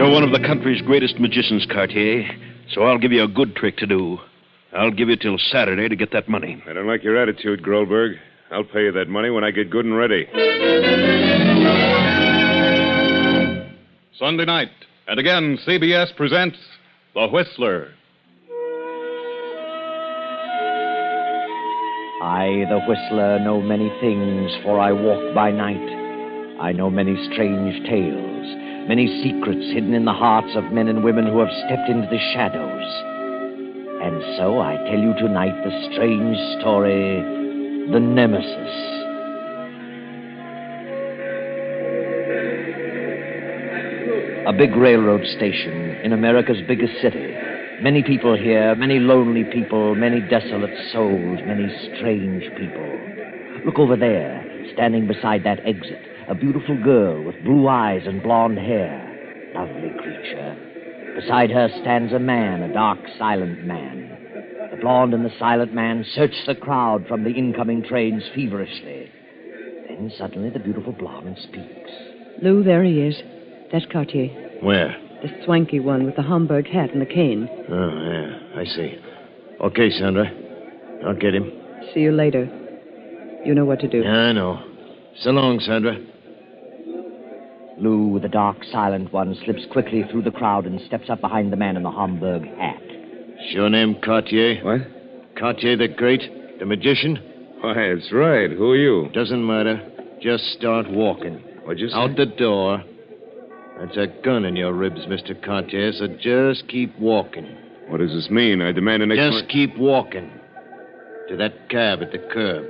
You're one of the country's greatest magicians, Cartier, so I'll give you a good trick to do. I'll give you till Saturday to get that money. I don't like your attitude, Grolberg. I'll pay you that money when I get good and ready. Sunday night, and again, CBS presents The Whistler. I, the Whistler, know many things, for I walk by night. I know many strange tales, many secrets hidden in the hearts of men and women who have stepped into the shadows. And so I tell you tonight the strange story, The Nemesis. A big railroad station in America's biggest city. Many people here, many lonely people, many desolate souls, many strange people. Look over there, standing beside that exit, a beautiful girl with blue eyes and blonde hair. Lovely creature. Beside her stands a man, a dark, silent man. The blonde and the silent man search the crowd from the incoming trains feverishly. Then suddenly the beautiful blonde speaks. Lou, there he is. That's Cartier. Where? The swanky one with the Homburg hat and the cane. Oh, yeah, I see. Okay, Sandra. I'll get him. See you later. You know what to do. Yeah, I know. So long, Sandra. Lou, the dark, silent one, slips quickly through the crowd and steps up behind the man in the Homburg hat. Your name Cartier? What? Cartier the Great? The magician? Why, that's right. Who are you? Doesn't matter. Just start walking. What'd you say? Out the door. That's a gun in your ribs, Mr. Cartier, so just keep walking. What does this mean? I demand an Just keep walking. To that cab at the curb.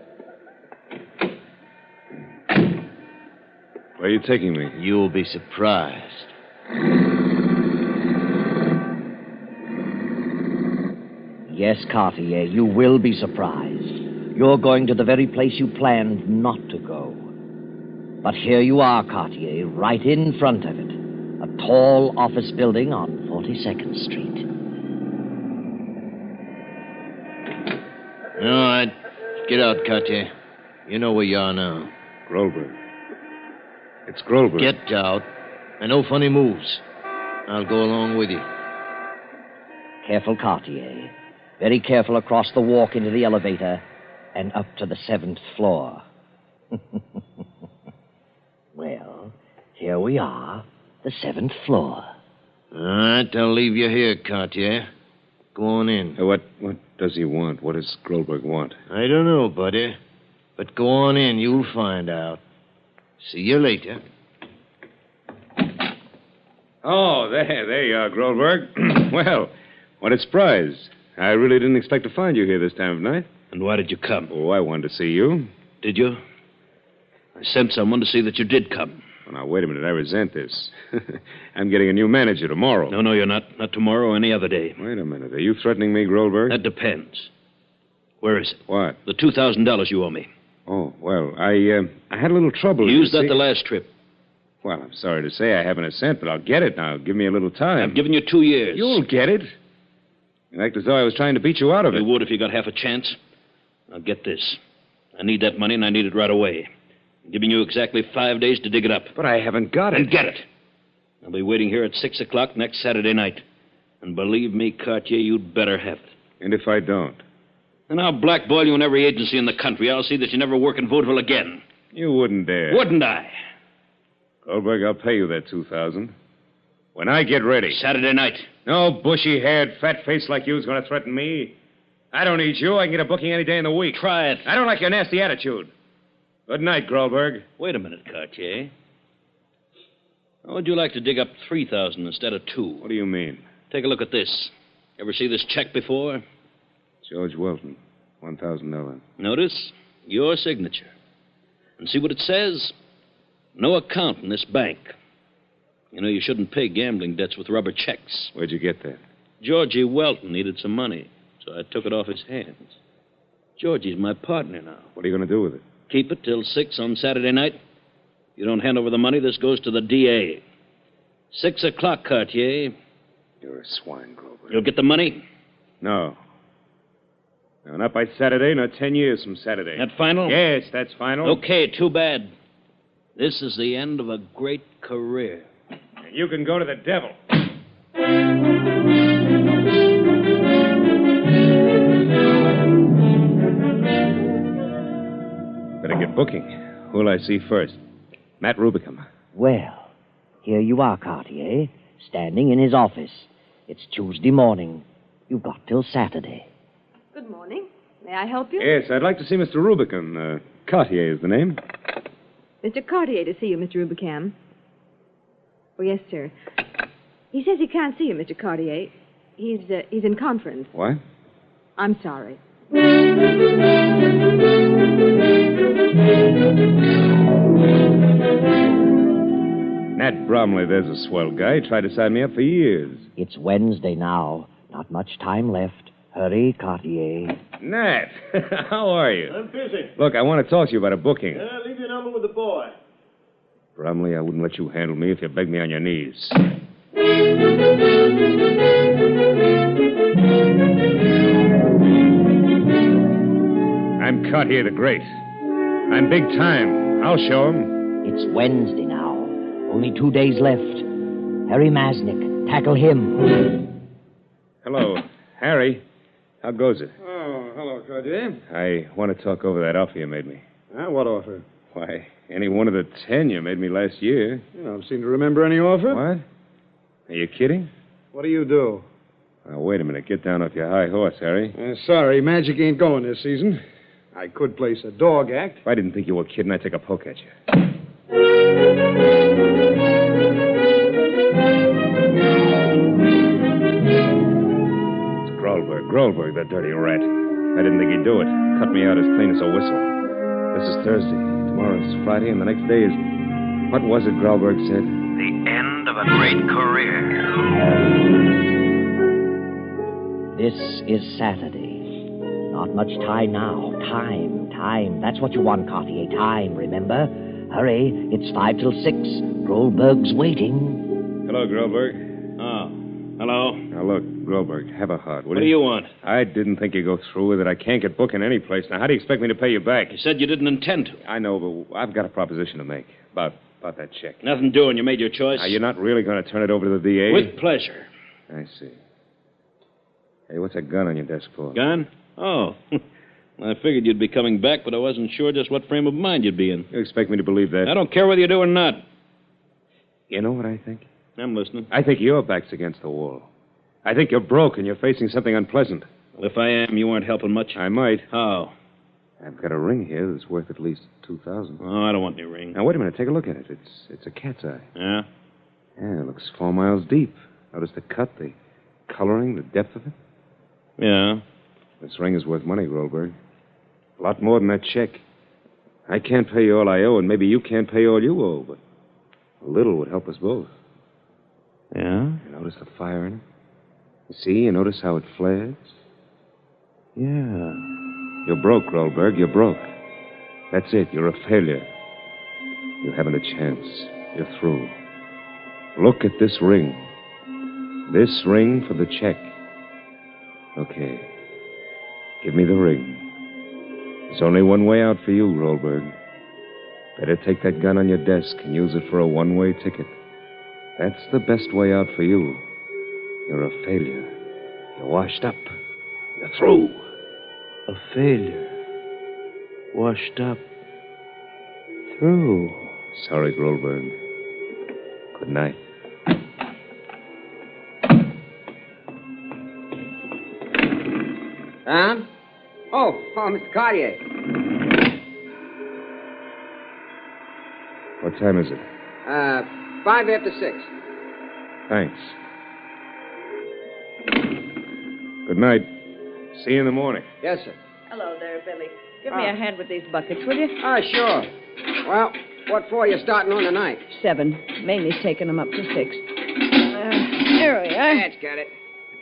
Where are you taking me? You'll be surprised. Yes, Cartier, you will be surprised. You're going to the very place you planned not to go. But here you are, Cartier, right in front of it. A tall office building on 42nd Street. All right. Get out, Cartier. You know where you are now. Grolberg. It's Grolberg. Get out. And no funny moves. I'll go along with you. Careful, Cartier. Very careful across the walk into the elevator and up to the 7th floor. Well, here we are, the 7th floor. All right, I'll leave you here, Cartier. Go on in. What does he want? What does Grolberg want? I don't know, buddy. But go on in, you'll find out. See you later. Oh, there you are, Grolberg. Well, what a surprise. I really didn't expect to find you here this time of night. And why did you come? Oh, I wanted to see you. Did you? I sent someone to see that you did come. Well, now, wait a minute. I resent this. I'm getting a new manager tomorrow. No, you're not. Not tomorrow or any other day. Wait a minute. Are you threatening me, Grolberg? That depends. Where is it? What? The $2,000 you owe me. Oh, well, I had a little trouble. You used that the last trip. Well, I'm sorry to say I haven't a cent, but I'll get it now. Give me a little time. I've given you 2 years. You'll get it. You act as though I was trying to beat you out of it. You would if you got half a chance. Now, get this. I need that money, and I need it right away. I'm giving you exactly 5 days to dig it up. But I haven't got it. And get it. I'll be waiting here at 6 o'clock next Saturday night. And believe me, Cartier, you'd better have it. And if I don't? And I'll blackball you in every agency in the country. I'll see that you never work in vaudeville again. You wouldn't dare. Wouldn't I? Goldberg, I'll pay you that $2,000. When I get ready. Saturday night. No bushy-haired, fat face like you is going to threaten me. I don't need you. I can get a booking any day in the week. Try it. I don't like your nasty attitude. Good night, Grolberg. Wait a minute, Cartier. How would you like to dig up 3,000 instead of 2? What do you mean? Take a look at this. Ever see this check before? George Welton, $1,000. Notice your signature. And see what it says? No account in this bank. You know, you shouldn't pay gambling debts with rubber checks. Where'd you get that? Georgie Welton needed some money, so I took it off his hands. Georgie's my partner now. What are you going to do with it? Keep it till 6 on Saturday night. If you don't hand over the money, this goes to the DA. 6 o'clock, Cartier. You're a swine, Grover. You'll get the money? No. No, not by Saturday, not 10 years from Saturday. That final? Yes, that's final. Okay, too bad. This is the end of a great career. You can go to the devil. Better get booking. Who'll I see first? Matt Rubicam. Well, here you are, Cartier, standing in his office. It's Tuesday morning. You've got till Saturday. Good morning. May I help you? Yes, I'd like to see Mr. Rubicam. Cartier is the name. Mr. Cartier to see you, Mr. Rubicam. Oh, yes, sir. He says he can't see you, Mr. Cartier. He's in conference. What? I'm sorry. Nat Bromley, there's a swell guy. Tried to sign me up for years. It's Wednesday now. Not much time left. Hurry, Cartier. Nat, how are you? I'm busy. Look, I want to talk to you about a booking. Leave your number with the boy. Bromley, I wouldn't let you handle me if you begged me on your knees. I'm Cartier the Great. I'm big time. I'll show him. It's Wednesday now. Only 2 days left. Harry Masnick. Tackle him. Hello, Harry. How goes it? Oh, hello, Cartier. I want to talk over that offer you made me. What offer? Why, any one of the 10 you made me last year. You don't seem to remember any offer. What? Are you kidding? What do you do? Now, wait a minute. Get down off your high horse, Harry. Sorry, magic ain't going this season. I could place a dog act. If I didn't think you were kidding, I'd take a poke at you. Grolberg, that dirty rat. I didn't think he'd do it. Cut me out as clean as a whistle. This is Thursday. Tomorrow's Friday, and the next day is... What was it Grolberg said? The end of a great career. This is Saturday. Not much time now. Time. That's what you want, Cartier. Time, remember? Hurry. It's 5 till 6. Grolberg's waiting. Hello, Grolberg. Oh, hello. Now, look, Grolberg, have a heart, will What do you want? I didn't think you'd go through with it. I can't get booking any place. Now, how do you expect me to pay you back? You said you didn't intend to. I know, but I've got a proposition to make about that check. Nothing doing. You made your choice. Now, you're not really going to turn it over to the DA? With pleasure. I see. Hey, what's that gun on your desk for? Gun? Oh. I figured you'd be coming back, but I wasn't sure just what frame of mind you'd be in. You expect me to believe that? I don't care whether you do or not. You know what I think? I'm listening. I think your back's against the wall. I think you're broke and you're facing something unpleasant. Well, if I am, you aren't helping much. I might. How? I've got a ring here that's worth at least $2,000. Oh, I don't want any ring. Now, wait a minute. Take a look at it. It's a cat's eye. Yeah? Yeah, it looks 4 miles deep. Notice the cut, the coloring, the depth of it. Yeah. This ring is worth money, Grolberg. A lot more than that check. I can't pay you all I owe, and maybe you can't pay all you owe, but a little would help us both. Yeah? You notice the fire in it? You see? You notice how it flares? Yeah. You're broke, Grolberg. You're broke. That's it. You're a failure. You haven't a chance. You're through. Look at this ring. This ring for the check. Okay. Give me the ring. There's only one way out for you, Grolberg. Better take that gun on your desk and use it for a one-way ticket. That's the best way out for you. You're a failure. You're washed up. You're through. A failure. Washed up. Through. Sorry, Grolberg. Good night. Tom? Oh, Mr. Cartier. What time is it? 5 after 6. Thanks. Good night. See you in the morning. Yes, sir. Hello there, Billy. Give me a hand with these buckets, will you? Sure. Well, what for are you starting on tonight? 7. Mamie's taking them up to 6. There we are. That's got it.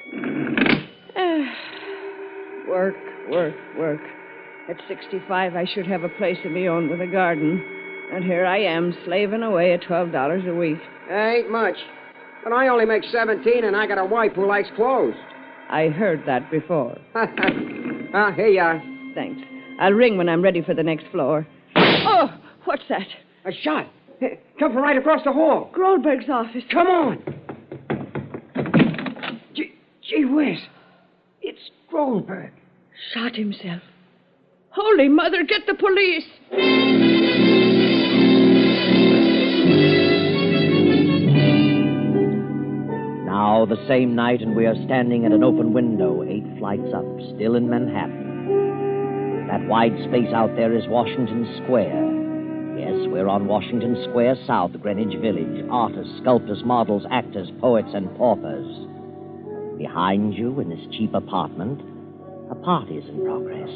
Work. At 65, I should have a place of me own with a garden. And here I am, slaving away at $12 a week. Ain't much. But I only make 17, and I got a wife who likes clothes. I heard that before. Here you are. Thanks. I'll ring when I'm ready for the next floor. Oh, what's that? A shot. Come from right across the hall. Goldberg's office. Come on. Gee whiz. It's Goldberg. Shot himself. Holy Mother, get the police. Now the same night, and we are standing at an open window 8 flights up, still in Manhattan. That wide space out there is Washington Square. Yes, we're on Washington Square South, Greenwich Village. Artists, sculptors, models, actors, poets, and paupers. Behind you, in this cheap apartment, a party's in progress.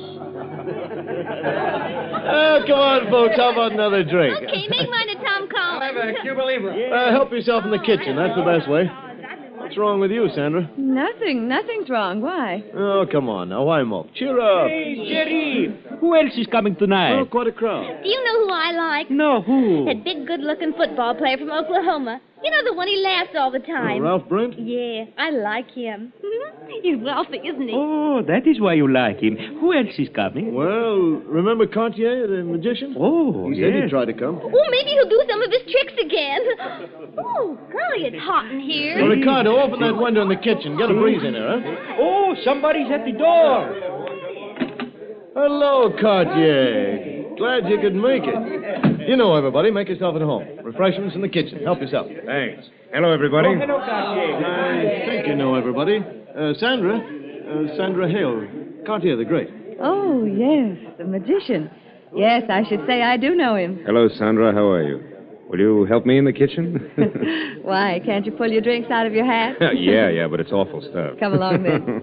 Oh, come on, folks. How about another drink? Okay, make mine a Tom Collins. I'll have a Cuba Libre. Help yourself in the kitchen. That's the best way. What's wrong with you, Sandra? Nothing's wrong. Why? Oh, come on now. Why mope? Cheer up. Hey, Jerry! Who else is coming tonight? Oh, quite a crowd. Do you know who I like? No, who? That big, good-looking football player from Oklahoma. You know, the one he laughs all the time. Ralph Brent? Yeah, I like him. He's wealthy, isn't he? Oh, that is why you like him. Who else is coming? Well, remember Cartier, the magician? Oh, He said yes. he'd try to come. Oh, maybe he'll do some of his tricks again. Oh, golly, it's hot in here. Well, Ricardo, open that window in the kitchen. Get a breeze in there, huh? Oh, somebody's at the door. Hello, Cartier. Glad you could make it. You know everybody. Make yourself at home. Refreshments in the kitchen. Help yourself. Thanks. Hello, everybody. Oh, hello, Cartier. I think you know everybody. Sandra Hale. Cartier the Great. Oh, yes, the magician. Yes, I should say I do know him. Hello, Sandra. How are you? Will you help me in the kitchen? Why, can't you pull your drinks out of your hat? yeah, but it's awful stuff. Come along, then.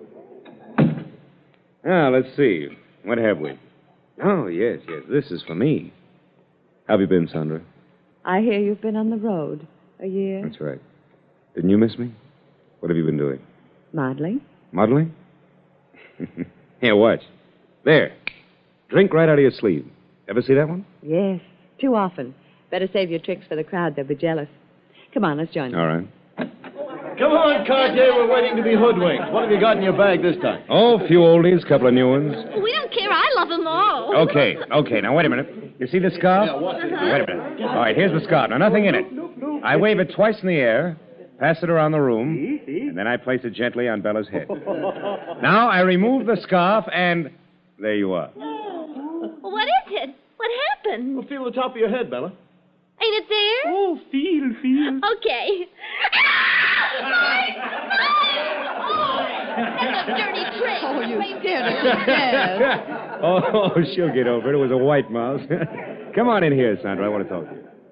Let's see. What have we? Oh, yes. This is for me. How have you been, Sandra? I hear you've been on the road a year. That's right. Didn't you miss me? What have you been doing? Modeling. Modeling? Here, watch. There. Drink right out of your sleeve. Ever see that one? Yes, too often. Better save your tricks for the crowd. They'll be jealous. Come on, let's join them. All right. Come on, Cartier. We're waiting to be hoodwinked. What have you got in your bag this time? Oh, a few oldies, couple of new ones. We don't care. I love them all. Okay. Now, wait a minute. You see this scarf? Wait a minute. All right, here's the scarf. Now, nothing in it. I wave it twice in the air, pass it around the room, and then I place it gently on Bella's head. Now, I remove the scarf, and there you are. What is it? What happened? Well, feel the top of your head, Bella. Ain't it there? Oh, feel. Okay. That's a dirty trick. Oh, you scared her to death. Oh, she'll get over it. It was a white mouse. Come on in here, Sandra. I want to talk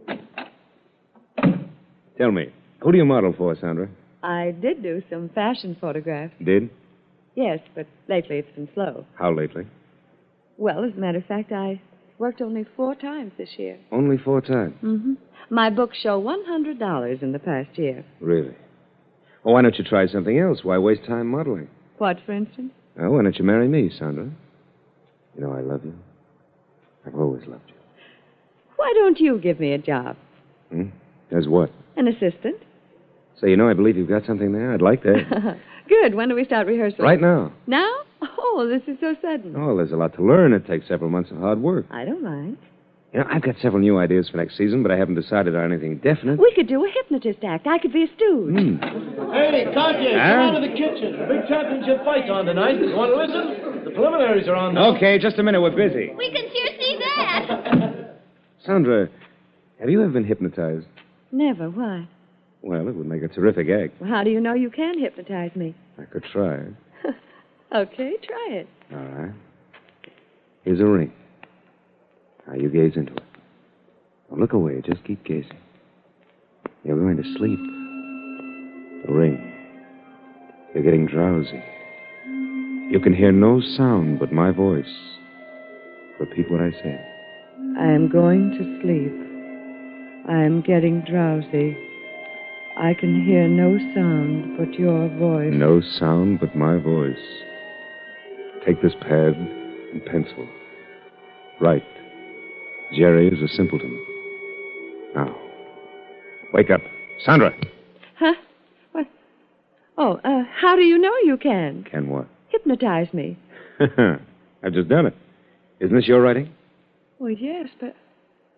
to you. Tell me, who do you model for, Sandra? I did do some fashion photographs. Did? Yes, but lately it's been slow. How lately? Well, as a matter of fact, I worked only 4 times this year. Only 4 times. Mm-hmm. My books show $100 in the past year. Really? Well, why don't you try something else? Why waste time modeling? What, for instance? Oh, why don't you marry me, Sandra? You know I love you. I've always loved you. Why don't you give me a job? As what? An assistant. Say, I believe you've got something there. I'd like that. Good. When do we start rehearsal? Right now. Now? Oh, this is so sudden. Oh, there's a lot to learn. It takes several months of hard work. I don't mind. I've got several new ideas for next season, but I haven't decided on anything definite. We could do a hypnotist act. I could be a stooge. Hey, Cartier, come out of the kitchen. The big championship fight's on tonight. You want to listen? The preliminaries are on now. Okay, just a minute. We're busy. We can sure see that. Sandra, have you ever been hypnotized? Never. Why? Well, it would make a terrific act. Well, how do you know you can hypnotize me? I could try. Okay, try it. All right. Here's a ring. Now, you gaze into it. Don't look away. Just keep gazing. You're going to sleep. The ring. You're getting drowsy. You can hear no sound but my voice. Repeat what I say. I am going to sleep. I am getting drowsy. I can hear no sound but your voice. No sound but my voice. Take this pad and pencil. Write. Jerry is a simpleton. Now, wake up. Sandra! Huh? What? Oh, how do you know you can? Can what? Hypnotize me. I've just done it. Isn't this your writing? Well, yes, but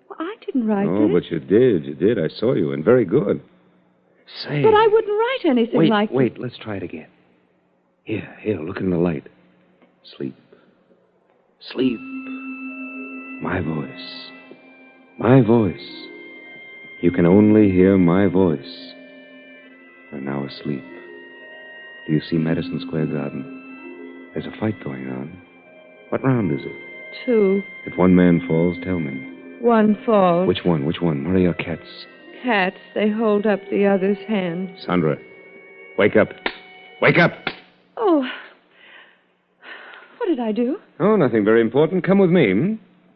Well, I didn't write Oh, it. but you did. You did. I saw you, and very good. Say. But I wouldn't write anything like Wait, let's try it again. Here, look in the light. Sleep. Sleep. My voice. My voice. You can only hear my voice. You're now asleep. Do you see Madison Square Garden? There's a fight going on. What round is it? 2. If one man falls, tell me. 1 falls. Which one? Where are your cats? Cats, they hold up the other's hand. Sandra, wake up. Wake up! Oh. What did I do? Oh, nothing very important. Come with me,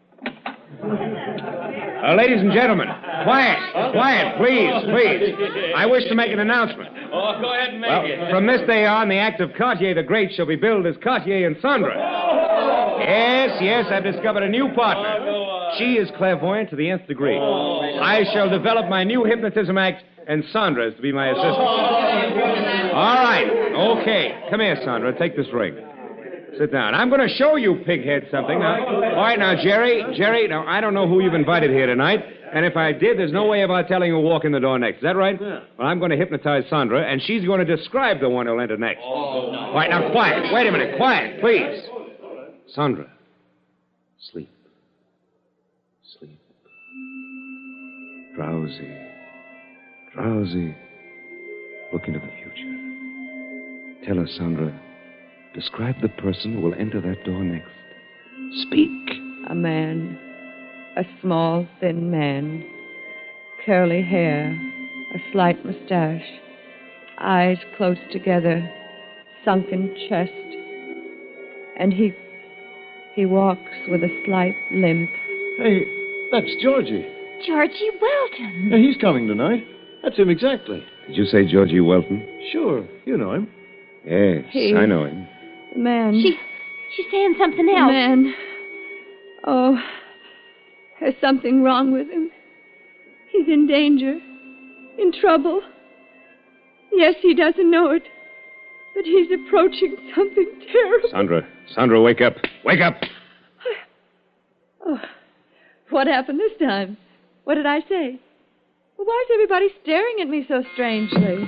ladies and gentlemen, quiet, please. I wish to make an announcement. Oh, go ahead and make it. From this day on, the act of Cartier the Great shall be billed as Cartier and Sandra. Yes, I've discovered a new partner. She is clairvoyant to the nth degree. I shall develop my new hypnotism act, and Sandra is to be my assistant. All right, okay. Come here, Sandra. Take this ring. Sit down. I'm going to show you, pighead, something. Now, all right, now, Jerry, now, I don't know who you've invited here tonight, and if I did, there's no way of our telling who'll walk in the door next. Is that right? Yeah. Well, I'm going to hypnotize Sandra, and she's going to describe the one who'll enter next. Oh, no. All right, now, quiet. Wait a minute. Quiet, please. Sandra, sleep. Sleep. Drowsy. Look into the future. Tell us, Sandra. Describe the person who will enter that door next. Speak. A man. A small, thin man. Curly hair. A slight mustache. Eyes close together. Sunken chest. And he walks with a slight limp. Hey, that's Georgie. Georgie Welton. Yeah, he's coming tonight. That's him exactly. Did you say Georgie Welton? Sure, you know him. Yes, I know him. The man. She's saying something else. The man. Oh, there's something wrong with him. He's in danger. In trouble. Yes, he doesn't know it. But he's approaching something terrible. Sandra, wake up. Wake up! Oh, what happened this time? What did I say? Well, why is everybody staring at me so strangely?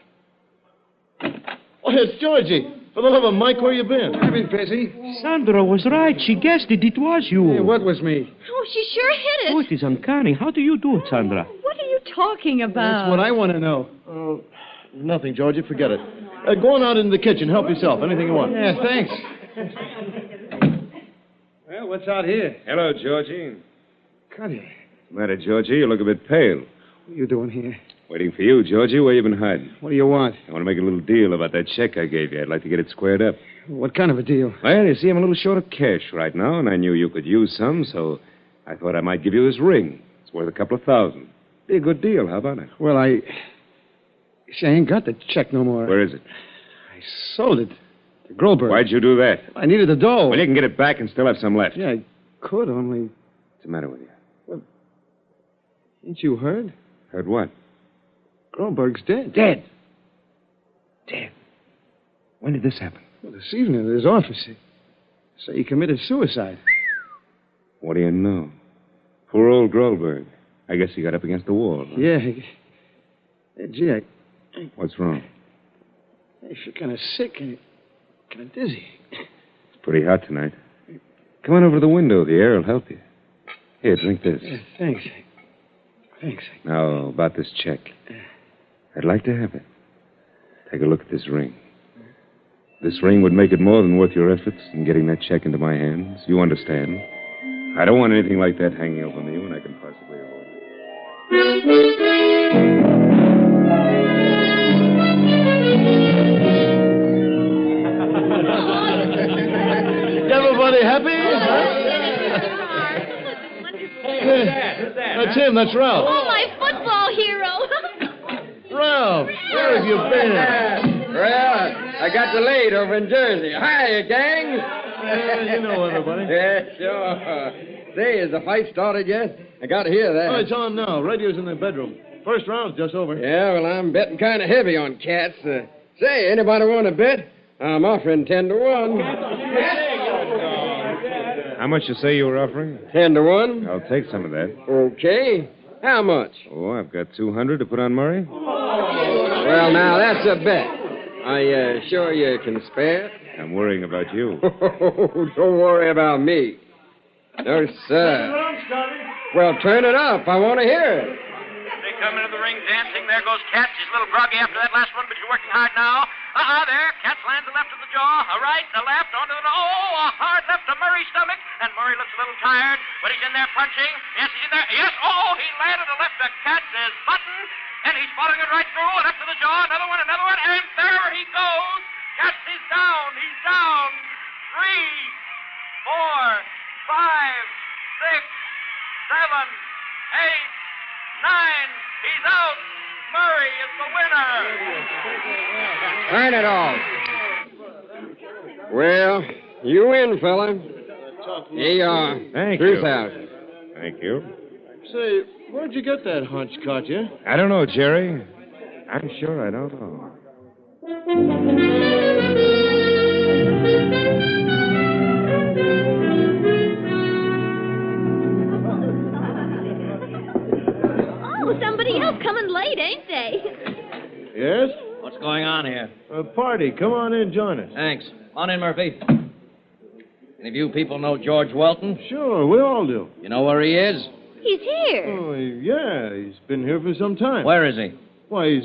Oh, it's Georgie. For the love of Mike, where you been? I've been busy. Sandra was right. She guessed it. It was you. Hey, what was me? Oh, she sure hit it. Oh, it is uncanny. How do you do it, Sandra? What are you talking about? That's what I want to know. Oh, nothing, Georgie. Forget it. Go on out into the kitchen. Help yourself. Anything you want. Yeah, thanks. Well, what's out here? Hello, Georgie. Cartier. What's the matter, Georgie? You look a bit pale. What are you doing here? Waiting for you, Georgie. Where you been hiding? What do you want? I want to make a little deal about that check I gave you. I'd like to get it squared up. What kind of a deal? Well, you see, I'm a little short of cash right now, and I knew you could use some, so I thought I might give you this ring. It's worth a couple of $1,000. Be a good deal. How about it? Well, I ain't got the check no more. Where is it? I sold it to Grolberg. Why'd you do that? I needed the dough. Well, you can get it back and still have some left. Yeah, I could, only... What's the matter with you? Well, ain't you heard? Heard what? Grolberg's dead. Dead? When did this happen? Well, this evening at his office. Say he committed suicide. What do you know? Poor old Grolberg. I guess he got up against the wall. Huh? Yeah. Gee, What's wrong? I feel kind of sick and kind of dizzy. It's pretty hot tonight. Come on over to the window. The air will help you. Here, drink this. Yeah, thanks. Now, about this check. I'd like to have it. Take a look at this ring. This ring would make it more than worth your efforts in getting that check into my hands. You understand? I don't want anything like that hanging over me when I can possibly avoid it. Everybody happy? That's him. That's Ralph. Oh, my football hero. Ralph, where have you been? Well, I got delayed over in Jersey. Hi, gang. You know everybody. Yeah, sure. Say, has the fight started yet? I got to hear that. Oh, it's on now. Radio's in the bedroom. First round's just over. Yeah, well, I'm betting kind of heavy on cats. Say, anybody want to bet? I'm offering 10 to 1. How much you say you were offering? 10 to 1. I'll take some of that. Okay. How much? Oh, I've got 200 to put on Murray. Well, now, that's a bet. Are you sure you can spare it? I'm worrying about you. Don't worry about me. No, sir. Well, turn it up. I want to hear it. They come into the ring dancing. There goes Katz. He's a little groggy after that last one, but he's working hard now. There. Katz lands a left to the jaw, a right, a left, onto the... Oh, a hard left to Murray's stomach. And Murray looks a little tired, but he's in there punching. Yes, he's in there. Yes, oh, he landed a left to Katz's button. And he's following it right through. A left to the jaw, another one, and there he goes. Katz is down. He's down. 3, 4, 5, 6, 7, 8, 9. He's out. Murray is the winner. Turn it off. Well, you win, fella. Here you are. Thank you. $2,000. Thank you. Say, where'd you get that hunch, Katya? I don't know, Jerry. I'm sure I don't know. Oh, somebody else coming late, ain't they? Yes? What's going on here? A party. Come on in, join us. Thanks. On in, Murphy. Any of you people know George Welton? Sure, we all do. You know where he is? He's here. Oh, yeah, he's been here for some time. Where is he? Why, he's...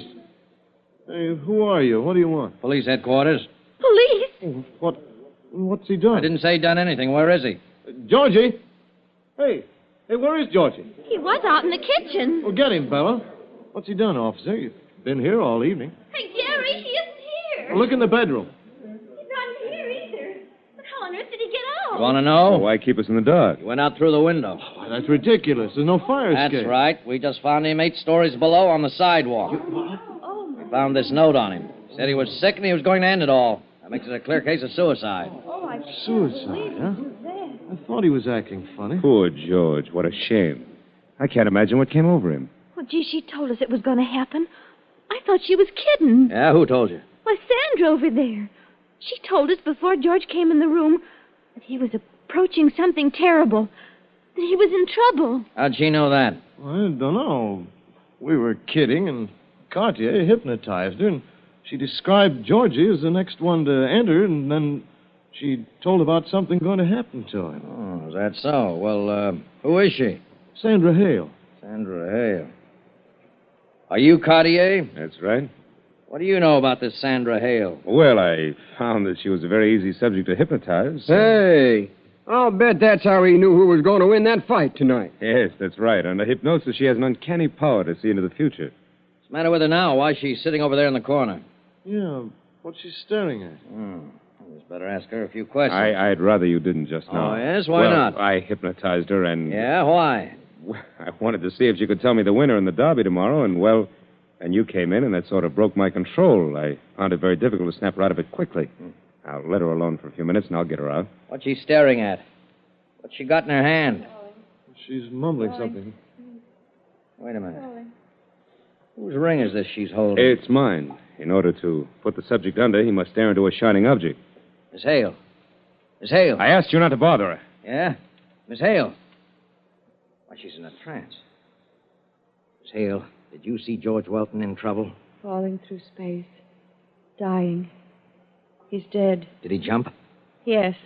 Hey, who are you? What do you want? Police headquarters. Police? Oh, what's he done? I didn't say he done anything. Where is he? Georgie! Hey, where is Georgie? He was out in the kitchen. Well, get him, Bella. What's he done, officer? You've been here all evening. Hey, Jerry, he isn't here. Well, look in the bedroom. He's not here either. But how on earth did he get out? You want to know? Why keep us in the dark? He went out through the window. Oh, that's ridiculous. There's no fire escape. That's right. We just found him 8 stories below on the sidewalk. We found this note on him. He said he was sick and he was going to end it all. That makes it a clear case of suicide. Oh, I Suicide, huh? I thought he was acting funny. Poor George. What a shame. I can't imagine what came over him. Well, gee, she told us it was going to happen. I thought she was kidding. Yeah, who told you? Why, Sandra over there. She told us before George came in the room that he was approaching something terrible, that he was in trouble. How'd she know that? I don't know. We were kidding, and Cartier hypnotized her, and she described Georgie as the next one to enter, and then she told about something going to happen to him. Oh, is that so? Well, who is she? Sandra Hale. Sandra Hale. Are you Cartier? That's right. What do you know about this Sandra Hale? Well, I found that she was a very easy subject to hypnotize. Hey, I'll bet that's how he knew who was going to win that fight tonight. Yes, that's right. Under hypnosis, she has an uncanny power to see into the future. What's the matter with her now? Why is she sitting over there in the corner? Yeah, what's she staring at? I just better ask her a few questions. I'd rather you didn't just now. Oh, yes? Why not? I hypnotized her and... Yeah, why? I wanted to see if she could tell me the winner in the derby tomorrow, and you came in, and that sort of broke my control. I found it very difficult to snap her out of it quickly. I'll let her alone for a few minutes, and I'll get her out. What's she staring at? What's she got in her hand? She's mumbling something. Wait a minute. Whose ring is this she's holding? It's mine. In order to put the subject under, he must stare into a shining object. Miss Hale. Miss Hale. I asked you not to bother her. Yeah? Miss Hale. Why, she's in a trance. Miss Hale, did you see George Welton in trouble? Falling through space. Dying. He's dead. Did he jump? Yes.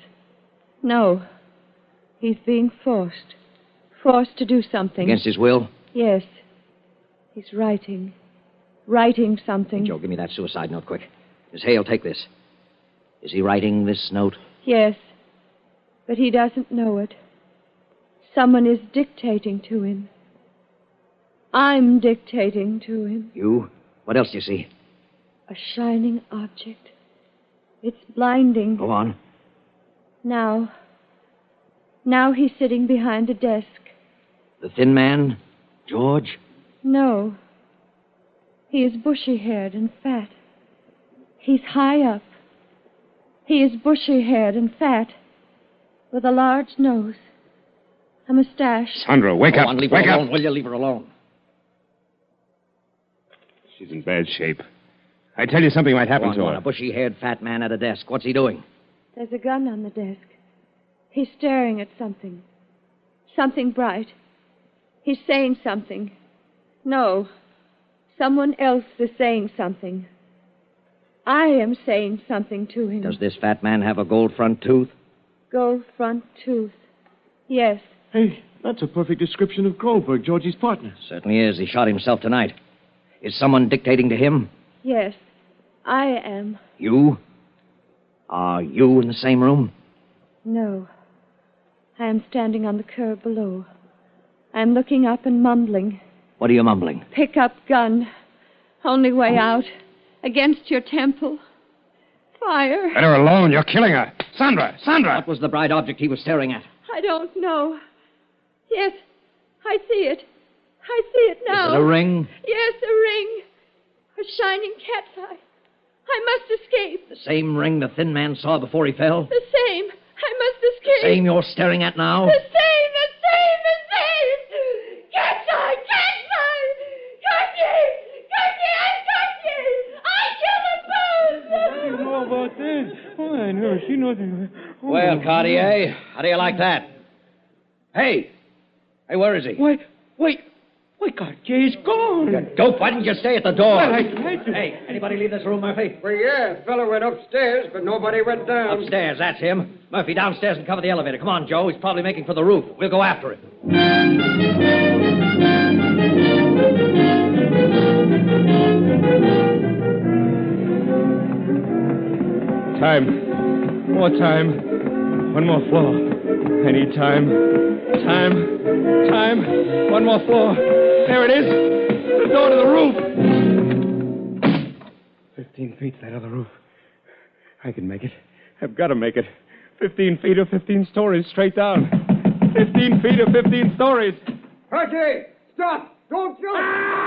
No. He's being forced. Forced to do something. Against his will? Yes. He's writing. Writing something. Hey, Joe, give me that suicide note, quick. Miss Hale, take this. Is he writing this note? Yes. But he doesn't know it. Someone is dictating to him. I'm dictating to him. You? What else do you see? A shining object. It's blinding. Go on. Now he's sitting behind a desk. The thin man? George? No. He is bushy-haired and fat. He's high up. He is bushy-haired and fat, with a large nose, a mustache. Sandra, wake up. Leave wake her up. alone. Will you leave her alone? She's in bad shape. I tell you, something might happen to her. A bushy-haired fat man at a desk. What's he doing? There's a gun on the desk. He's staring at something. Something bright. He's saying something. No. Someone else is saying something. I am saying something to him. Does this fat man have a gold front tooth? Gold front tooth. Yes. Hey, that's a perfect description of Goldberg, Georgie's partner. Certainly is. He shot himself tonight. Is someone dictating to him? Yes. I am. You? Are you in the same room? No. I am standing on the curb below. I am looking up and mumbling. What are you mumbling? Pick up gun. Only way out. Against your temple. Fire. Let her alone. You're killing her. Sandra! What was the bright object he was staring at? I don't know. Yes, I see it. I see it now. Is it a ring? Yes, a ring. A shining cat's eye. I must escape. The same ring the thin man saw before he fell? The same. I must escape. The same you're staring at now? The same. Cat's eye! Cat's eye! Got you! I killed them both! I didn't know about that. Oh, I never seen nothing. Oh. Well, Cartier, how do you like that? Hey, where is he? Why, Cartier's gone. You dope, why didn't you stay at the door? Well, I tried to. Hey, anybody leave this room, Murphy? Well, yeah, a fellow went upstairs, but nobody went down. Upstairs, that's him. Murphy, downstairs and cover the elevator. Come on, Joe. He's probably making for the roof. We'll go after him. Time. More time. One more floor. I need time. Time. One more floor. There it is. The door to the roof. 15 feet to that other roof. I can make it. I've got to make it. 15 feet or 15 stories straight down. 15 feet or 15 stories. Cartier, stop! Don't jump!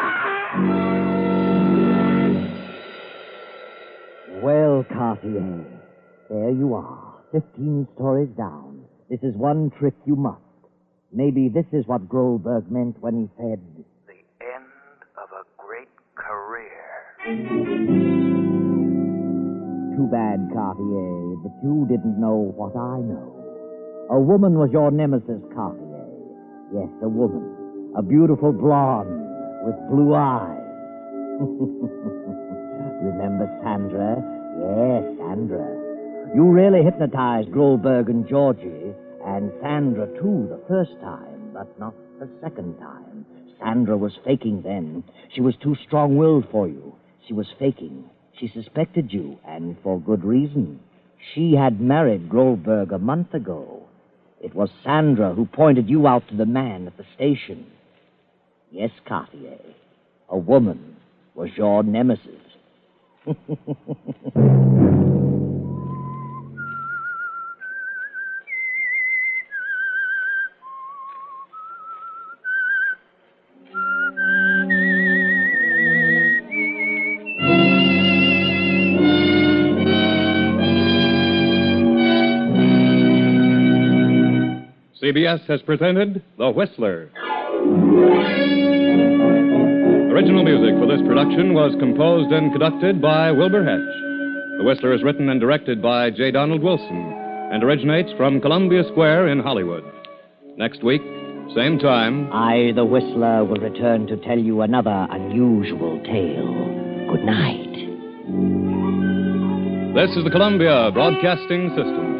Well, Cartier, there you are, 15 stories down. This is one trick you must. Maybe this is what Goldberg meant when he said, "The end of a great career." Too bad, Cartier, that you didn't know what I know. A woman was your nemesis, Cartier. Yes, a woman. A beautiful blonde with blue eyes. Remember Sandra? Yes, Sandra. You really hypnotized Goldberg and Georgie, and Sandra, too, the first time, but not the second time. Sandra was faking then. She was too strong-willed for you. She was faking. She suspected you, and for good reason. She had married Goldberg a month ago. It was Sandra who pointed you out to the man at the station. Yes, Cartier, a woman was your nemesis. CBS has presented The Whistler. Original music for this production was composed and conducted by Wilbur Hatch. The Whistler is written and directed by J. Donald Wilson and originates from Columbia Square in Hollywood. Next week, same time, I, the Whistler, will return to tell you another unusual tale. Good night. this is the Columbia Broadcasting System.